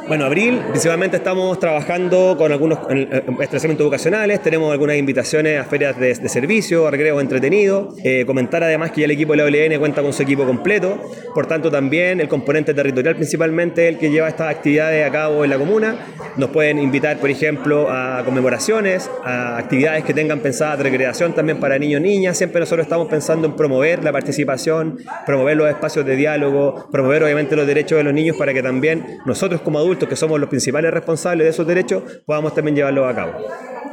Bueno, abril, principalmente estamos trabajando con algunos establecimientos educacionales, tenemos algunas invitaciones a ferias de servicio, a recreo entretenido. Comentar además que ya el equipo de la OLN cuenta con su equipo completo, por tanto también el componente territorial principalmente el que lleva estas actividades a cabo en la comuna. Nos pueden invitar, por ejemplo, a conmemoraciones, a actividades que tengan pensadas de recreación también para niños y niñas. Siempre nosotros estamos pensando en promover la participación, promover los espacios de diálogo, promover obviamente los derechos de los niños para que también nosotros como adultos, que somos los principales responsables de esos derechos, podamos también llevarlos a cabo.